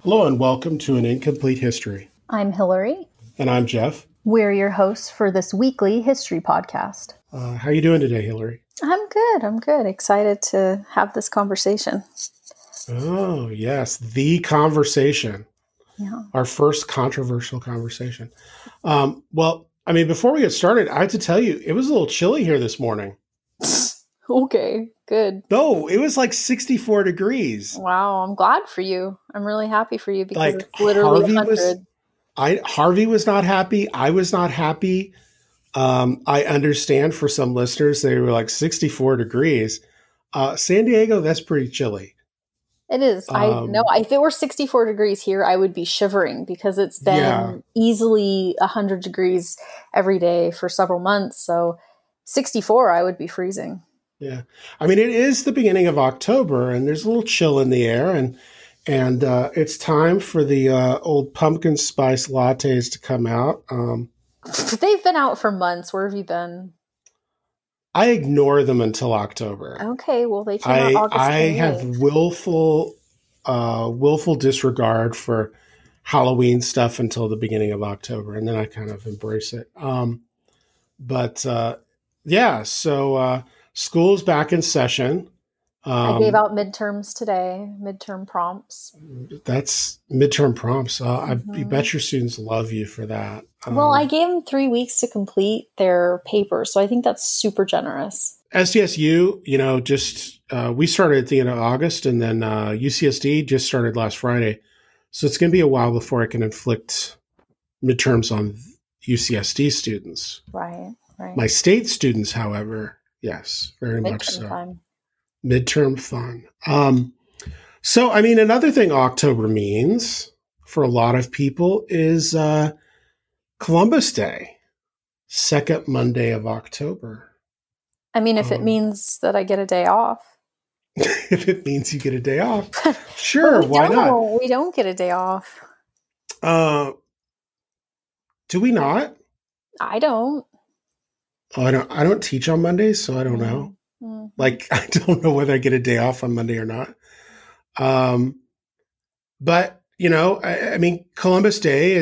Hello and welcome to An Incomplete History. I'm Hillary. And I'm Jeff. We're your hosts for this weekly history podcast. How are you doing today, Hillary? I'm good. Excited to have this conversation. Oh, yes. The conversation. Yeah. Our first controversial conversation. Before we get started, I have to tell you, it was a little chilly here this morning. Okay, good. No, it was like 64 degrees. Wow, I'm glad for you. I'm really happy for you because it's literally 100. Harvey was not happy. I was not happy. I understand for some listeners, they were like 64 degrees. San Diego, that's pretty chilly. It is. I know. If it were 64 degrees here, I would be shivering because it's been easily 100 degrees every day for several months. So 64, I would be freezing. Yeah. I mean, it is the beginning of October and there's a little chill in the air and it's time for the old pumpkin spice lattes to come out. They've been out for months. Where have you been? I ignore them until October. Okay, well, they came out August 28th. I have willful disregard for Halloween stuff until the beginning of October, and then I kind of embrace it. So school's back in session. I gave out midterms today, midterm prompts. That's midterm prompts. I bet your students love you for that. Well, I gave them 3 weeks to complete their papers, so I think that's super generous. SDSU, we started at the end of August, and then UCSD just started last Friday. So it's going to be a while before I can inflict midterms on UCSD students. Right. My state students, however, yes, very much so. Time. Midterm fun. Another thing October means for a lot of people is Columbus Day, second Monday of October. I mean, if it means that I get a day off. If it means you get a day off, sure, why not? We don't get a day off. Do we not? I don't. Oh, I don't teach on Mondays, so I don't know. Mm-hmm. Like, I don't know whether I get a day off on Monday or not. Columbus Day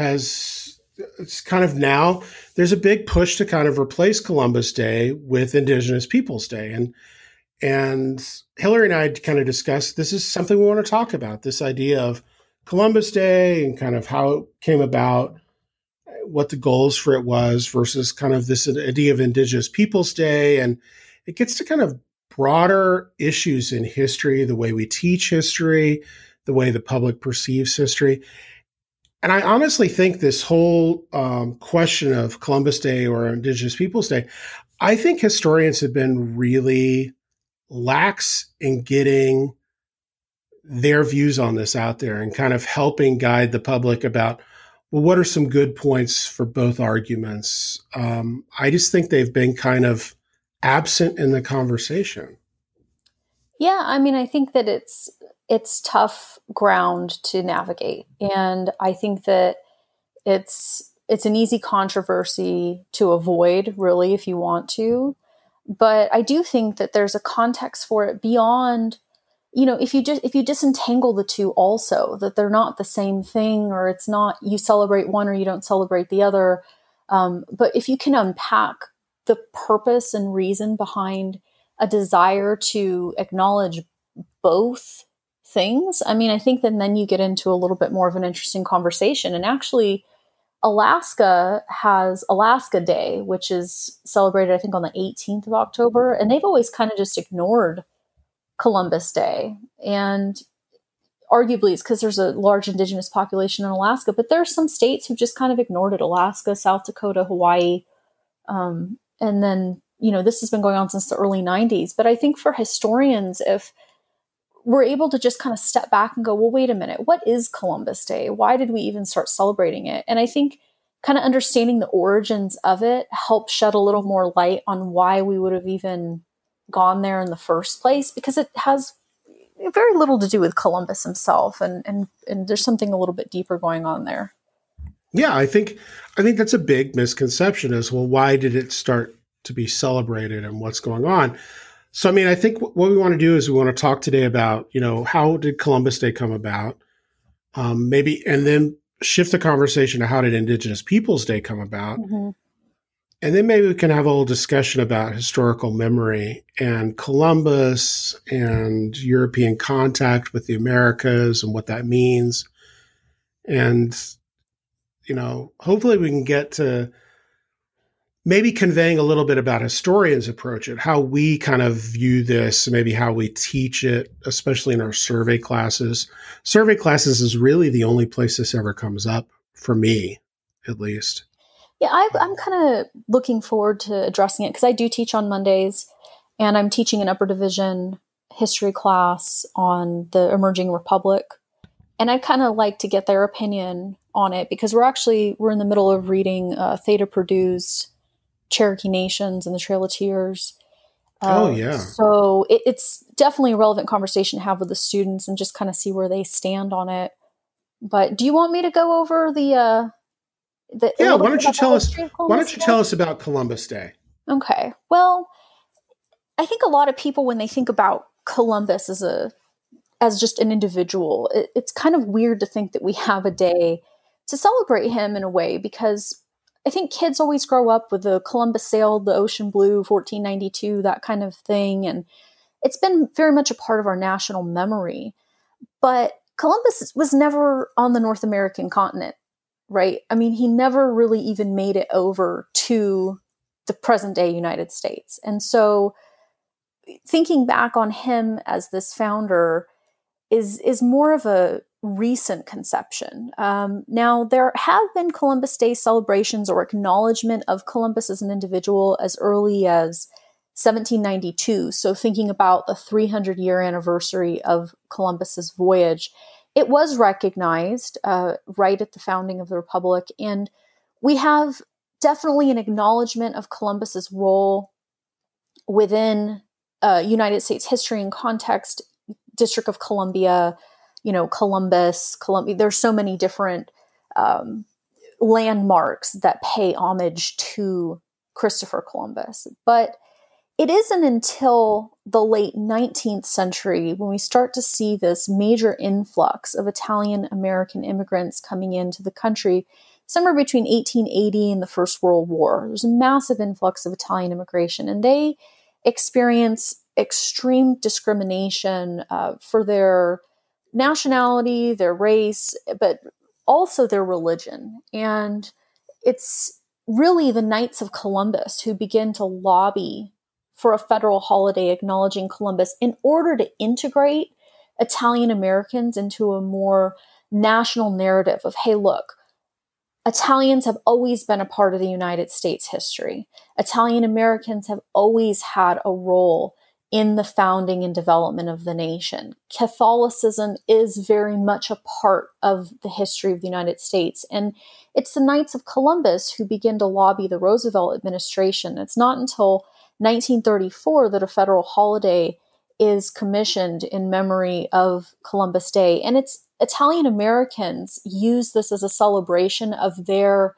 it's kind of now, there's a big push to kind of replace Columbus Day with Indigenous Peoples Day. And Hillary and I kind of discussed, this is something we want to talk about, this idea of Columbus Day and kind of how it came about, what the goals for it was versus kind of this idea of Indigenous Peoples Day. And it gets to kind of broader issues in history, the way we teach history, the way the public perceives history. And I honestly think this whole question of Columbus Day or Indigenous Peoples Day, I think historians have been really lax in getting their views on this out there and kind of helping guide the public about, well, what are some good points for both arguments? I just think they've been kind of absent in the conversation. Yeah, I mean, I think that it's tough ground to navigate. And I think that it's an easy controversy to avoid, really, if you want to. But I do think that there's a context for it beyond, if you disentangle the two also, that they're not the same thing, or it's not you celebrate one or you don't celebrate the other. But if you can unpack the purpose and reason behind a desire to acknowledge both things, I mean, I think that then you get into a little bit more of an interesting conversation. And actually, Alaska has Alaska Day, which is celebrated, I think, on the 18th of October. And they've always kind of just ignored Columbus Day. And arguably it's because there's a large Indigenous population in Alaska, but there are some states who just kind of ignored it. Alaska, South Dakota, Hawaii. And then, this has been going on since the early 90s. But I think for historians, if we're able to just kind of step back and go, well, wait a minute, what is Columbus Day? Why did we even start celebrating it? And I think kind of understanding the origins of it helps shed a little more light on why we would have even gone there in the first place, because it has very little to do with Columbus himself. And there's something a little bit deeper going on there. Yeah, I think that's a big misconception as well. Why did it start to be celebrated and what's going on? So, I mean, I think what we want to do is we want to talk today about, how did Columbus Day come about? maybe, and then shift the conversation to how did Indigenous Peoples Day come about? Mm-hmm. And then maybe we can have a little discussion about historical memory and Columbus and European contact with the Americas and what that means. And, hopefully we can get to maybe conveying a little bit about historians' approach it, how we kind of view this, maybe how we teach it, especially in our survey classes. Survey classes is really the only place this ever comes up, for me, at least. Yeah, I'm kind of looking forward to addressing it because I do teach on Mondays, and I'm teaching an upper division history class on the emerging republic. And I kind of like to get their opinion on it because we're in the middle of reading Theta Purdue's Cherokee Nations and the Trail of Tears. Yeah. So it's definitely a relevant conversation to have with the students and just kind of see where they stand on it. But do you want me to go over the why don't you tell us about Columbus Day? Okay. Well, I think a lot of people, when they think about Columbus as just an individual, it's kind of weird to think that we have a day to celebrate him in a way, because I think kids always grow up with the Columbus sailed the ocean blue, 1492, that kind of thing. And it's been very much a part of our national memory. But Columbus was never on the North American continent, right? I mean, he never really even made it over to the present day United States. And so thinking back on him as this founder is more of a recent conception. Now, there have been Columbus Day celebrations or acknowledgement of Columbus as an individual as early as 1792. So thinking about the 300-year anniversary of Columbus's voyage, it was recognized right at the founding of the Republic. And we have definitely an acknowledgement of Columbus's role within United States history and context, District of Columbia, Columbus. There's so many different landmarks that pay homage to Christopher Columbus. But it isn't until the late 19th century when we start to see this major influx of Italian American immigrants coming into the country, somewhere between 1880 and the First World War. There's a massive influx of Italian immigration, and they experience extreme discrimination for their nationality, their race, but also their religion. And it's really the Knights of Columbus who begin to lobby for a federal holiday acknowledging Columbus in order to integrate Italian Americans into a more national narrative of, hey, look, Italians have always been a part of the United States history. Italian Americans have always had a role in the founding and development of the nation. Catholicism is very much a part of the history of the United States. And it's the Knights of Columbus who begin to lobby the Roosevelt administration. It's not until 1934 that a federal holiday is commissioned in memory of Columbus Day. And it's Italian Americans use this as a celebration of their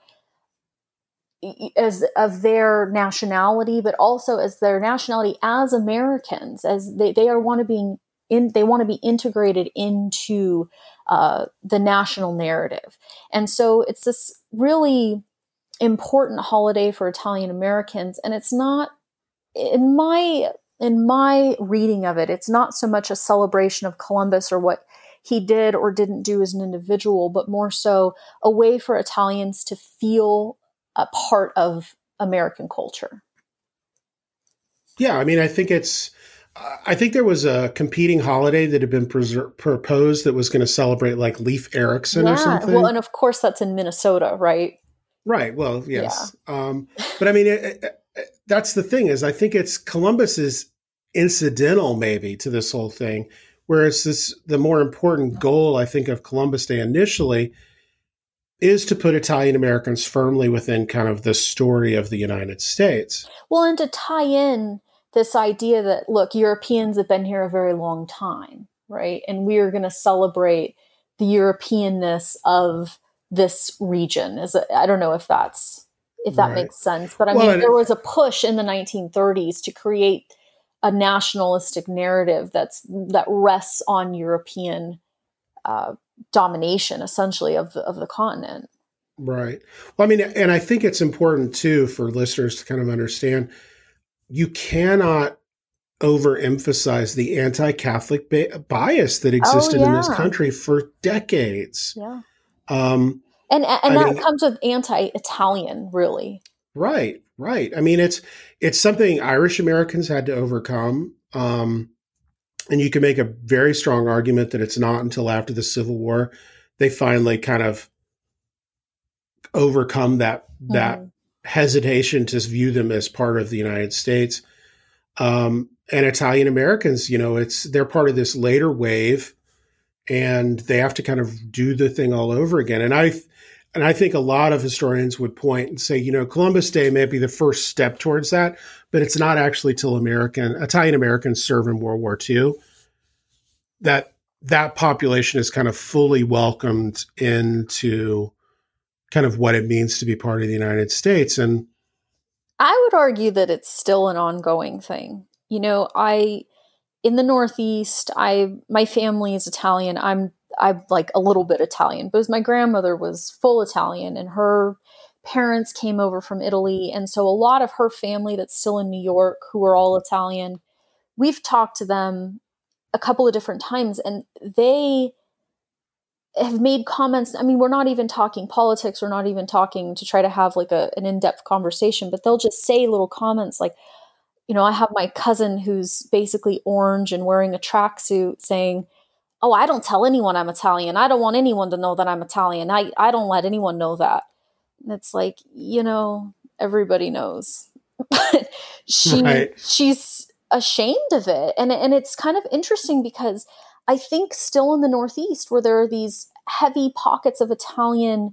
nationality, but also as their nationality as Americans, as they want to be integrated into the national narrative. And so it's this really important holiday for Italian Americans. And it's not, in my reading of it, it's not so much a celebration of Columbus or what he did or didn't do as an individual, but more so a way for Italians to feel a part of American culture. Yeah, I mean, I think there was a competing holiday that had been proposed that was going to celebrate like Leif Erikson or something. Well, and of course that's in Minnesota, right? Right. Well, yes. Yeah. But I mean, that's the thing is I think Columbus is incidental maybe to this whole thing, whereas the more important goal I think of Columbus Day initially is to put Italian Americans firmly within kind of the story of the United States. Well, and to tie in this idea that, look, Europeans have been here a very long time, right? And we are going to celebrate the Europeanness of this region. I don't know if that right. makes sense, but I mean, there was a push in the 1930s to create a nationalistic narrative that rests on European domination essentially of the continent. Right. Well, I mean, and I think it's important too for listeners to kind of understand you cannot overemphasize the anti-Catholic bias that Oh existed in this yeah. country for decades. Yeah. Um, And I that mean, comes with anti-Italian, really. right, right. I mean, it's something Irish Americans had to overcome. And you can make a very strong argument that it's not until after the Civil War they finally kind of overcome that Mm-hmm. hesitation to view them as part of the United States. And Italian Americans, they're part of this later wave, and they have to kind of do the thing all over again. And I think a lot of historians would point and say, Columbus Day may be the first step towards that, but it's not actually till Italian Americans serve in World War II that population is kind of fully welcomed into kind of what it means to be part of the United States. And I would argue that it's still an ongoing thing. In the Northeast, my family is Italian. I'm like a little bit Italian, because my grandmother was full Italian and her parents came over from Italy. And so a lot of her family that's still in New York, who are all Italian, we've talked to them a couple of different times, and they have made comments. I mean, we're not even talking politics. We're not even talking to try to have like an in-depth conversation, but they'll just say little comments like, I have my cousin who's basically orange and wearing a tracksuit saying, "Oh, I don't tell anyone I'm Italian. I don't want anyone to know that I'm Italian. I don't let anyone know that." And it's like, everybody knows. But she's ashamed of it. And it's kind of interesting because I think still in the Northeast, where there are these heavy pockets of Italian,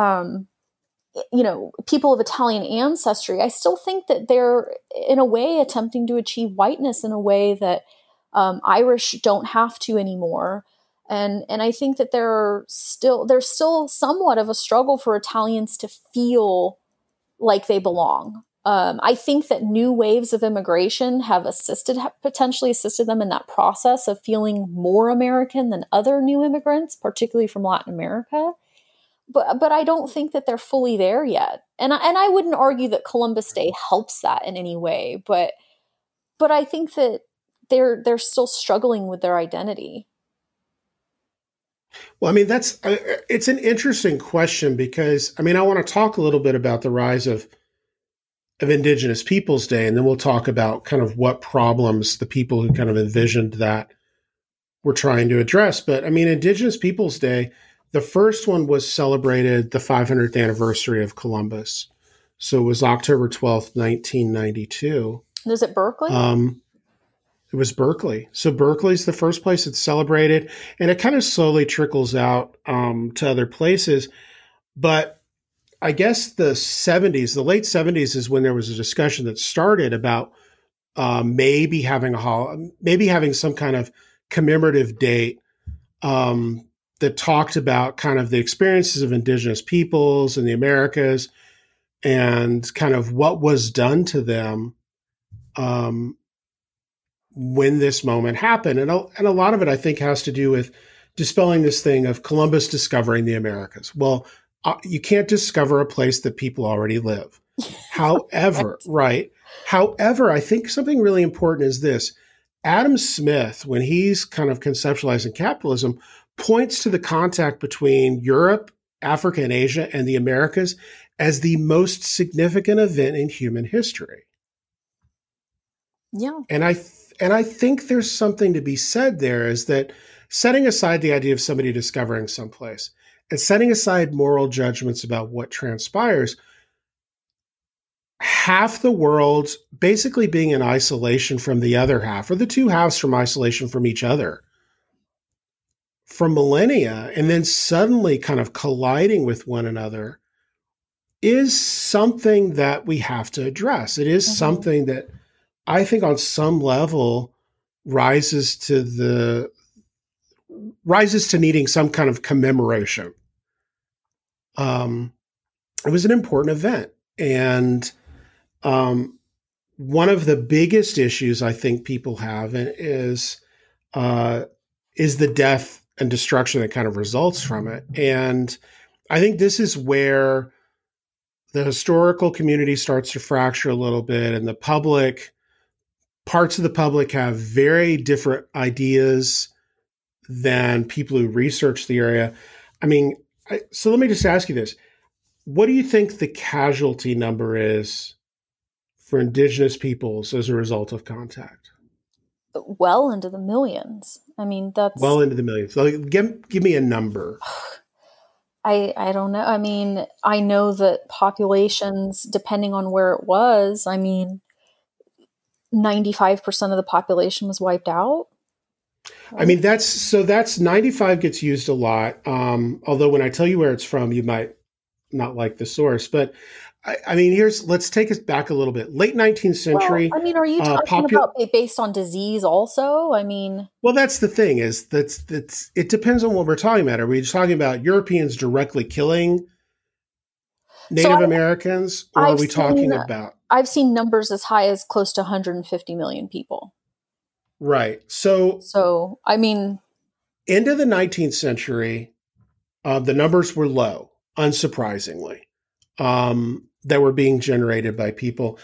people of Italian ancestry, I still think that they're in a way attempting to achieve whiteness in a way that Irish don't have to anymore. And I think that there's still somewhat of a struggle for Italians to feel like they belong. I think that new waves of immigration have potentially assisted them in that process of feeling more American than other new immigrants, particularly from Latin America. But I don't think that they're fully there yet. And I wouldn't argue that Columbus Day helps that in any way, but I think that they're still struggling with their identity. Well, I mean, it's an interesting question because, I mean, I want to talk a little bit about the rise of Indigenous Peoples Day, and then we'll talk about kind of what problems the people who kind of envisioned that were trying to address. But I mean, Indigenous Peoples Day, the first one was celebrated the 500th anniversary of Columbus. So it was October 12th, 1992. Was it Berkeley? It was Berkeley. So Berkeley's the first place it's celebrated, and it kind of slowly trickles out to other places. But I guess the late 70s is when there was a discussion that started about maybe having some kind of commemorative date that talked about kind of the experiences of Indigenous peoples in the Americas and kind of what was done to them when this moment happened. And a lot of it, I think, has to do with dispelling this thing of Columbus discovering the Americas. Well, you can't discover a place that people already live. However, right. However, I think something really important is this. Adam Smith, when he's kind of conceptualizing capitalism, points to the contact between Europe, Africa, and Asia and the Americas as the most significant event in human history. Yeah. And I think there's something to be said there, is that setting aside the idea of somebody discovering someplace and setting aside moral judgments about what transpires, half the world basically being in isolation from the other half, or the two halves from isolation from each other for millennia, and then suddenly kind of colliding with one another, is something that we have to address. It is something that I think on some level rises to needing some kind of commemoration. It was an important event. And one of the biggest issues I think people have is the death and destruction that kind of results from it. And I think this is where the historical community starts to fracture a little bit, and parts of the public have very different ideas than people who research the area. I mean, so let me just ask you this. What do you think the casualty number is for indigenous peoples as a result of contact? Well into the millions. I mean, that's well into the millions. So give me a number. I don't know. I mean, I know that populations, depending on where it was, I mean, 95% of the population was wiped out. I mean, that's 95 gets used a lot. Although when I tell you where it's from, you might not like the source. But I mean, let's take us back a little bit. Late 19th century. Well, I mean, are you talking about based on disease also? I mean, well, that's the thing is it depends on what we're talking about. Are we just talking about Europeans directly killing Native Americans, or are we talking about? I've seen numbers as high as close to 150 million people. Right. So I mean, into the 19th century, the numbers were low, unsurprisingly, that were being generated by people.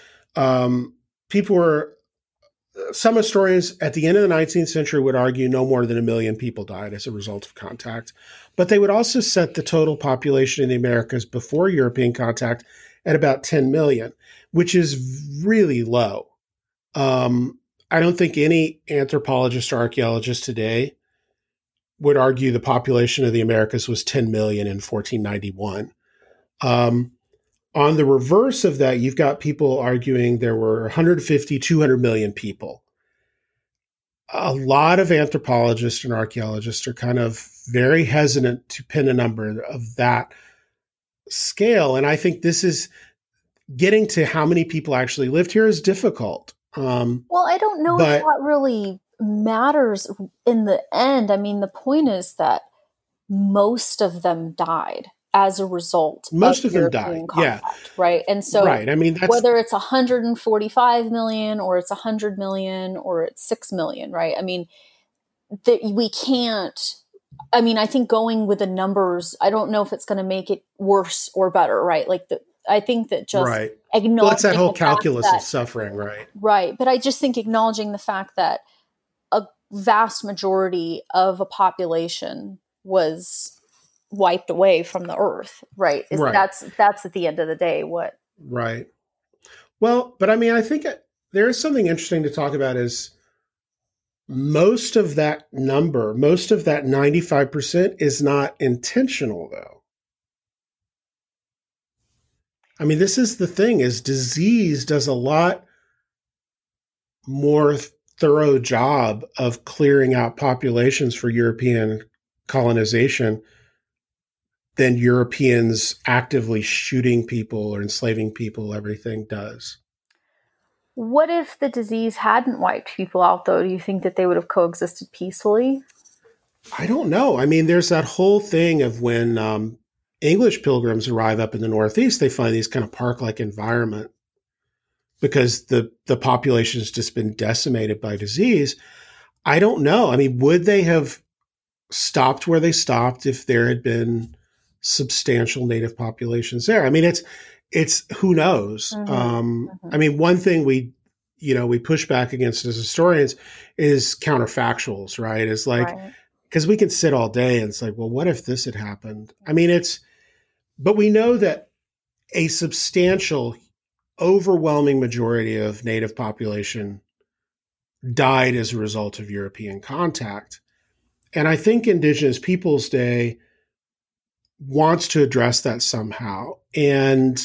Some historians at the end of the 19th century would argue no more than 1 million people died as a result of contact. But they would also set the total population in the Americas before European contact at about 10 million, which is really low. I don't think any anthropologist or archaeologist today would argue the population of the Americas was 10 million in 1491. On the reverse of that, you've got people arguing there were 150, 200 million people. A lot of anthropologists and archaeologists are kind of very hesitant to pin a number of that scale. And I think this is getting to how many people actually lived here is difficult. Well, I don't know if that really matters in the end. I mean, the point is that most of them died as a result. Most of them died, contact, yeah. Right. And so right. I mean, whether it's 145 million or it's 100 million or it's 6 million, right? I mean, we can't, I mean, I think going with the numbers, I don't know if it's going to make it worse or better, right? Like I think that just acknowledging well, it's that whole calculus of suffering, right? Right. But I just think acknowledging the fact that a vast majority of a population was wiped away from the earth, right? That's at the end of the day what. Right. Well, but I mean, I think there is something interesting to talk about is most of that number, most of that 95% is not intentional, though. I mean, this is the thing, is disease does a lot more thorough job of clearing out populations for European colonization than Europeans actively shooting people or enslaving people, everything does. What if the disease hadn't wiped people out, though? Do you think that they would have coexisted peacefully? I don't know. I mean, there's that whole thing of when English pilgrims arrive up in the Northeast, they find these kind of park-like environment because the population has just been decimated by disease. I don't know. I mean, would they have stopped where they stopped if there had been substantial native populations there? I mean, it's who knows? I mean, one thing we push back against as historians is counterfactuals, right? It's like, because we can sit all day and it's like, well, what if this had happened? I mean, but we know that a substantial, overwhelming majority of native population died as a result of European contact. And I think Indigenous Peoples Day wants to address that somehow. And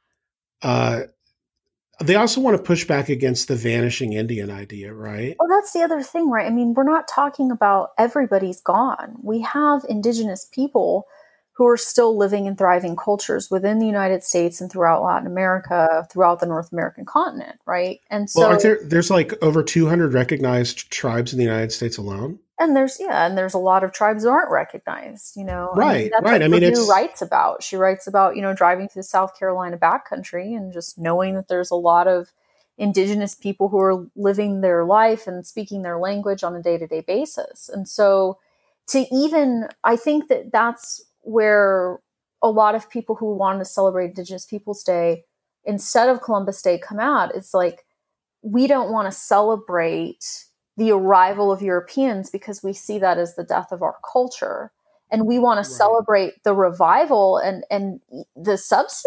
they also want to push back against the vanishing Indian idea, right? Well, that's the other thing, right? I mean, we're not talking about everybody's gone. We have Indigenous people who are still living and thriving cultures within the United States and throughout Latin America, throughout the North American continent, right? And so, well, there's like over 200 recognized tribes in the United States alone. And there's a lot of tribes that aren't recognized, Right, that's right. What Purdue writes about. She writes about, driving through the South Carolina backcountry and just knowing that there's a lot of Indigenous people who are living their life and speaking their language on a day-to-day basis. And so I think that that's where a lot of people who want to celebrate Indigenous Peoples Day instead of Columbus Day come out. It's like, we don't want to celebrate the arrival of Europeans because we see that as the death of our culture. And we want to celebrate the revival and the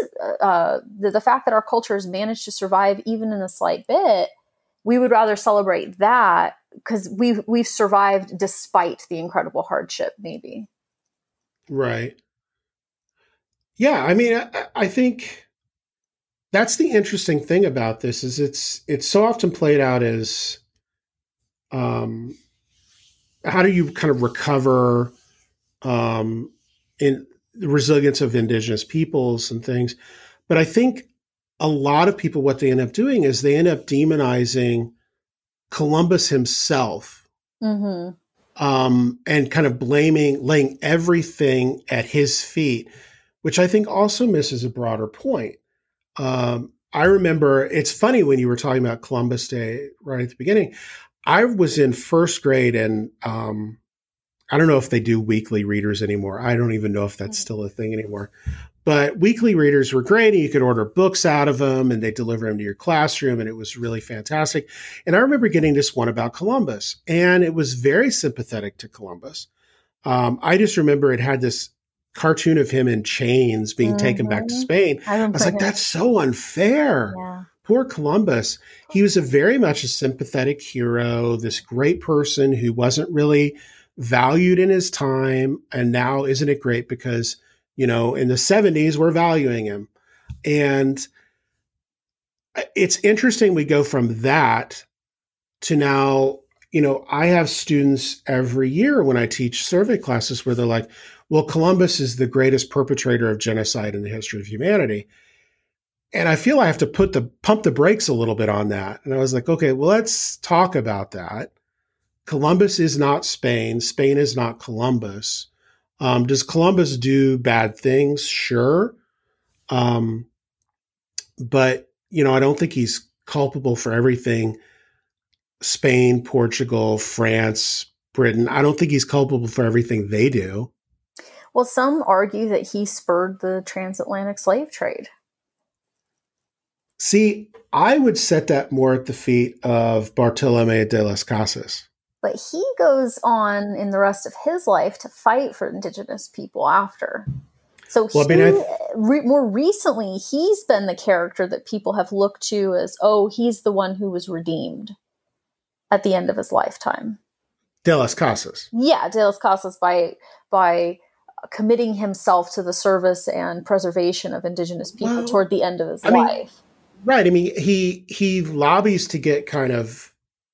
fact that our culture has managed to survive even in a slight bit. We would rather celebrate that because we've survived despite the incredible hardship, maybe. Right. Yeah. I mean, I think that's the interesting thing about this is it's so often played out as, how do you kind of recover in the resilience of Indigenous peoples and things. But I think a lot of people, what they end up doing is they end up demonizing Columbus himself, and kind of laying everything at his feet, which I think also misses a broader point. I remember, it's funny when you were talking about Columbus Day right at the beginning, I was in first grade and, I don't know if they do weekly readers anymore. I don't even know if that's still a thing anymore. But weekly readers were great. And you could order books out of them and they deliver them to your classroom. And it was really fantastic. And I remember getting this one about Columbus. And it was very sympathetic to Columbus. I just remember it had this cartoon of him in chains being taken back to Spain. I was like, that's so unfair. Yeah. Poor Columbus. He was very much a sympathetic hero, this great person who wasn't really valued in his time. And now isn't it great because, in the 70s, we're valuing him. And it's interesting. We go from that to now, I have students every year when I teach survey classes where they're like, well, Columbus is the greatest perpetrator of genocide in the history of humanity. And I feel I have to pump the brakes a little bit on that. And I was like, okay, well, let's talk about that. Columbus is not Spain. Spain is not Columbus. Does Columbus do bad things? Sure. But, I don't think he's culpable for everything. Spain, Portugal, France, Britain. I don't think he's culpable for everything they do. Well, some argue that he spurred the transatlantic slave trade. See, I would set that more at the feet of Bartolomé de las Casas. But he goes on in the rest of his life to fight for Indigenous people after. So more recently, he's been the character that people have looked to as, he's the one who was redeemed at the end of his lifetime. De las Casas. Yeah, De las Casas by committing himself to the service and preservation of Indigenous people toward the end of his life. Right. I mean, he lobbies to get kind of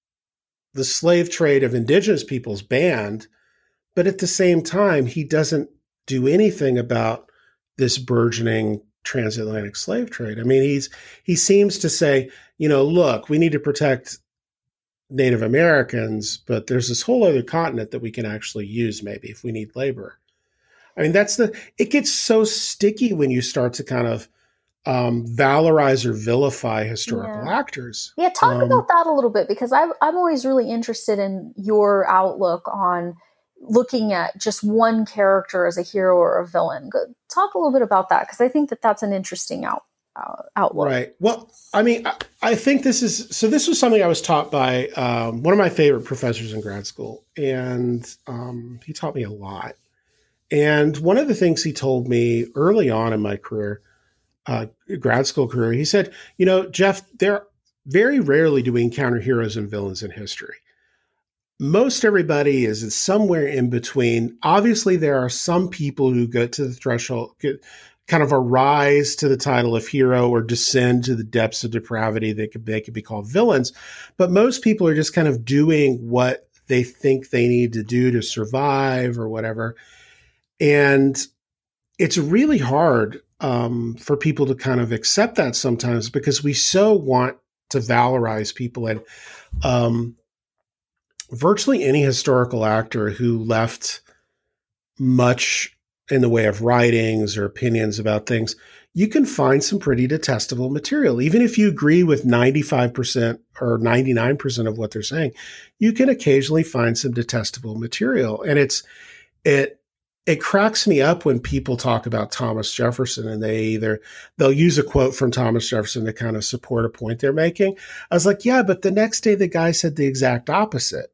the slave trade of Indigenous peoples banned, but at the same time, he doesn't do anything about this burgeoning transatlantic slave trade. I mean, he seems to say, look, we need to protect Native Americans, but there's this whole other continent that we can actually use maybe if we need labor. I mean, it gets so sticky when you start to kind of valorize or vilify historical actors. Yeah, talk about that a little bit, because I'm always really interested in your outlook on looking at just one character as a hero or a villain. Talk a little bit about that, because I think that that's an interesting outlook. Right. Well, I mean, I think this was something I was taught by one of my favorite professors in grad school, and he taught me a lot. And one of the things he told me early on in my career, grad school career, he said, Jeff, very rarely do we encounter heroes and villains in history. Most everybody is somewhere in between. Obviously, there are some people who get to the threshold, get kind of a rise to the title of hero or descend to the depths of depravity. They could be called villains. But most people are just kind of doing what they think they need to do to survive or whatever. And it's really hard for people to kind of accept that sometimes, because we so want to valorize people. And virtually any historical actor who left much in the way of writings or opinions about things, you can find some pretty detestable material. Even if you agree with 95% or 99% of what they're saying, you can occasionally find some detestable material. And it cracks me up when people talk about Thomas Jefferson and they'll use a quote from Thomas Jefferson to kind of support a point they're making. I was like, yeah, but the next day the guy said the exact opposite.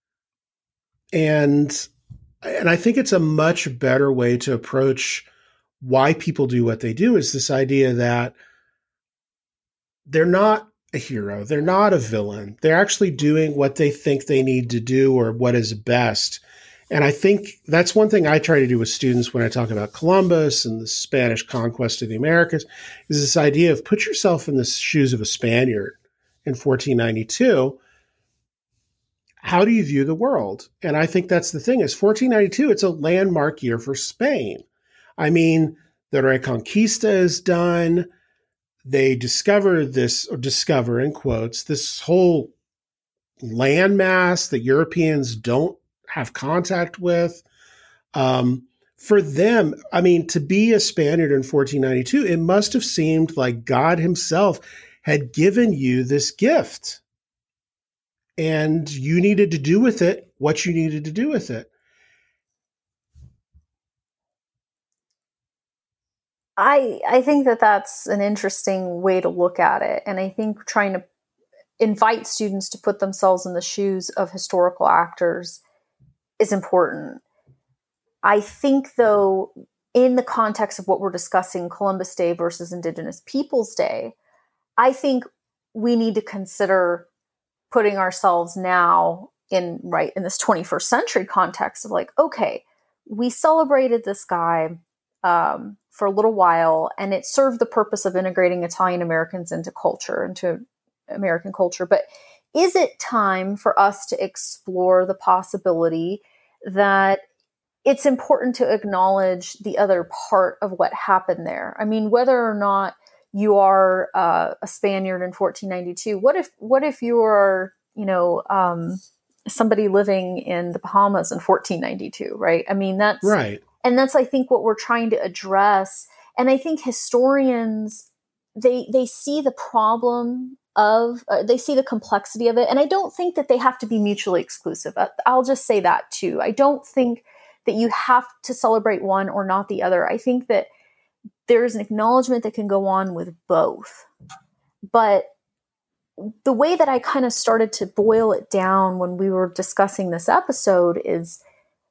And I think it's a much better way to approach why people do what they do, is this idea that they're not a hero. They're not a villain. They're actually doing what they think they need to do or what is best. And I think that's one thing I try to do with students when I talk about Columbus and the Spanish conquest of the Americas, is this idea of put yourself in the shoes of a Spaniard in 1492. How do you view the world? And I think that's the thing, is 1492, it's a landmark year for Spain. I mean, the Reconquista is done. They discover in quotes, this whole landmass that Europeans don't have contact with. For them, I mean, to be a Spaniard in 1492, it must have seemed like God himself had given you this gift. And you needed to do with it what you needed to do with it. I think that that's an interesting way to look at it. And I think trying to invite students to put themselves in the shoes of historical actors is important. I think, though, in the context of what we're discussing, Columbus Day versus Indigenous Peoples Day, I think we need to consider putting ourselves now in this 21st century context of like, okay, we celebrated this guy for a little while, and it served the purpose of integrating Italian Americans into American culture. But is it time for us to explore the possibility that it's important to acknowledge the other part of what happened there? I mean, whether or not you are a Spaniard in 1492, what if you are, somebody living in the Bahamas in 1492, right? I mean, that's right. And that's, I think, what we're trying to address. And I think historians, they see the problem of, they see the complexity of it. And I don't think that they have to be mutually exclusive. I'll just say that too. I don't think that you have to celebrate one or not the other. I think that there is an acknowledgement that can go on with both. But the way that I kind of started to boil it down when we were discussing this episode is,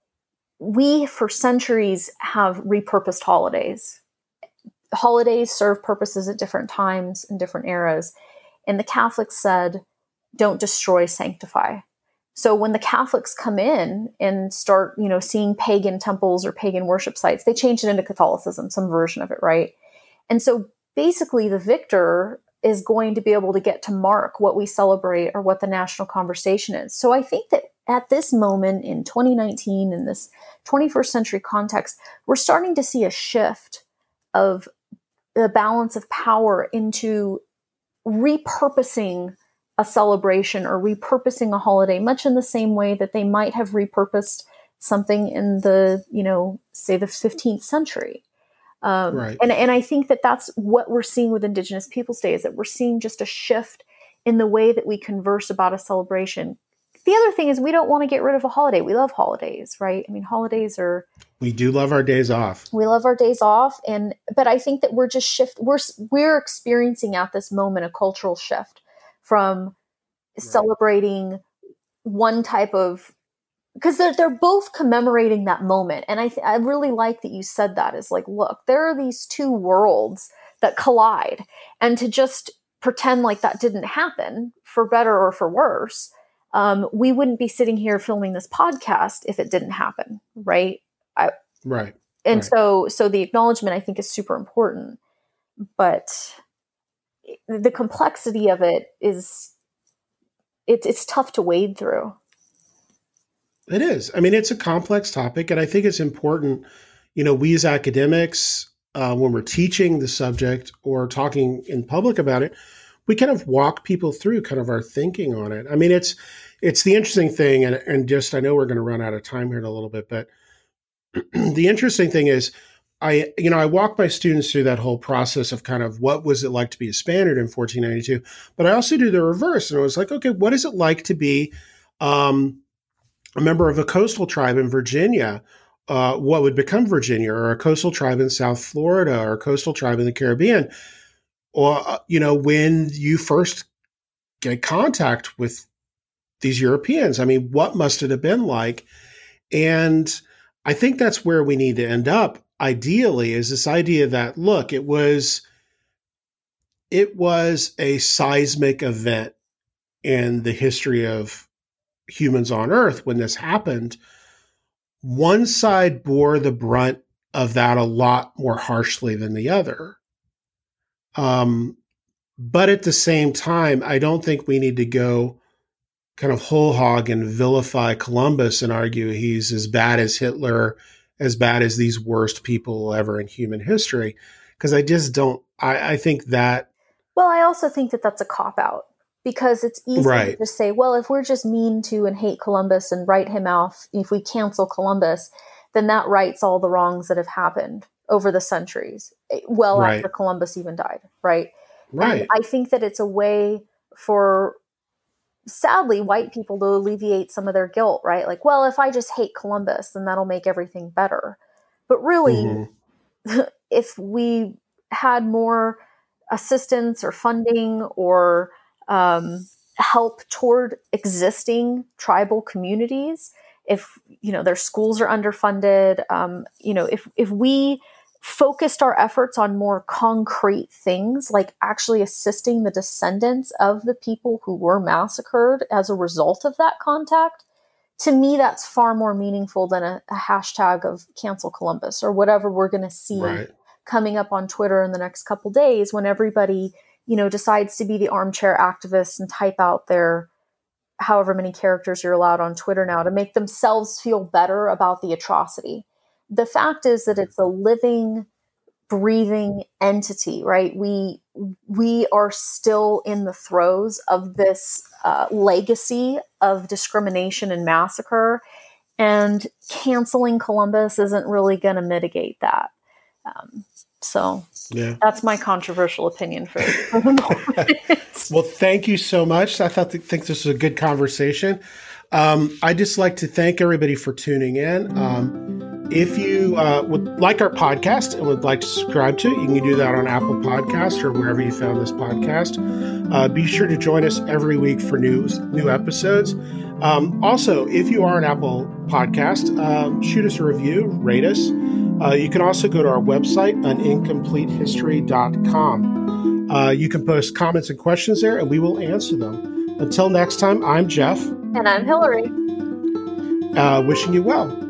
we, for centuries, have repurposed holidays. Holidays serve purposes at different times in different eras. And the Catholics said, don't destroy, sanctify. So when the Catholics come in and start, seeing pagan temples or pagan worship sites, they change it into Catholicism, some version of it, right? And so basically the victor is going to be able to get to mark what we celebrate or what the national conversation is. So I think that at this moment in 2019, in this 21st century context, we're starting to see a shift of the balance of power into repurposing a celebration or repurposing a holiday, much in the same way that they might have repurposed something in the, say the 15th century. Right. And I think that that's what we're seeing with Indigenous Peoples Day, is that we're seeing just a shift in the way that we converse about a celebration. The other thing is, we don't want to get rid of a holiday. We love holidays, right? I mean, holidays are... We do love our days off. We love our days off. But I think that we're experiencing at this moment a cultural shift from celebrating one type of... Because they're both commemorating that moment. And I really like that you said that, is like, look, there are these two worlds that collide. And to just pretend like that didn't happen, for better or for worse, we wouldn't be sitting here filming this podcast if it didn't happen, right? Right. And so the acknowledgement, I think, is super important. But the complexity of it is, it's tough to wade through. It is. I mean, it's a complex topic, and I think it's important, we as academics, when we're teaching the subject or talking in public about it, we kind of walk people through kind of our thinking on it. I mean, it's the interesting thing, and just, I know we're going to run out of time here in a little bit, but the interesting thing is, I walk my students through that whole process of kind of what was it like to be a Spaniard in 1492, but I also do the reverse. And I was like, okay, what is it like to be a member of a coastal tribe in Virginia, what would become Virginia, or a coastal tribe in South Florida, or a coastal tribe in the Caribbean. Or, when you first get contact with these Europeans, I mean, what must it have been like? And I think that's where we need to end up, ideally, is this idea that, look, it was a seismic event in the history of humans on Earth when this happened. One side bore the brunt of that a lot more harshly than the other. But at the same time, I don't think we need to go kind of whole hog and vilify Columbus and argue he's as bad as Hitler, as bad as these worst people ever in human history. Because I just don't, I think that. Well, I also think that that's a cop-out, because it's easy to just say, well, if we're just mean to and hate Columbus and write him off, if we cancel Columbus, then that rights all the wrongs that have happened over the centuries, after Columbus even died, right? Right. And I think that it's a way for, sadly, white people to alleviate some of their guilt, right? Like, well, if I just hate Columbus, then that'll make everything better. But really, if we had more assistance or funding or help toward existing tribal communities, if their schools are underfunded, if we focused our efforts on more concrete things, like actually assisting the descendants of the people who were massacred as a result of that contact, to me, that's far more meaningful than a hashtag of cancel Columbus or whatever we're going to see coming up on Twitter in the next couple days, when everybody, decides to be the armchair activist and type out their however many characters you're allowed on Twitter now to make themselves feel better about the atrocity. The fact is that it's a living, breathing entity, right? We are still in the throes of this legacy of discrimination and massacre, and canceling Columbus isn't really going to mitigate that. That's my controversial opinion for the moment. Well, thank you so much. I think this was a good conversation. I'd just like to thank everybody for tuning in. If you would like our podcast and would like to subscribe to it, you can do that on Apple Podcasts or wherever you found this podcast. Be sure to join us every week for new episodes. Also, if you are an Apple Podcast, shoot us a review, rate us. You can also go to our website, anincompletehistory.com. You can post comments and questions there, and we will answer them. Until next time, I'm Jeff. And I'm Hillary. Wishing you well.